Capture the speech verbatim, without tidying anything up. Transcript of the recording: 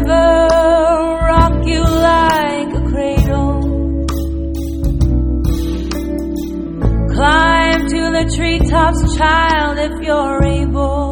river rock you like a cradle. Climb to the treetops, child, if you're able.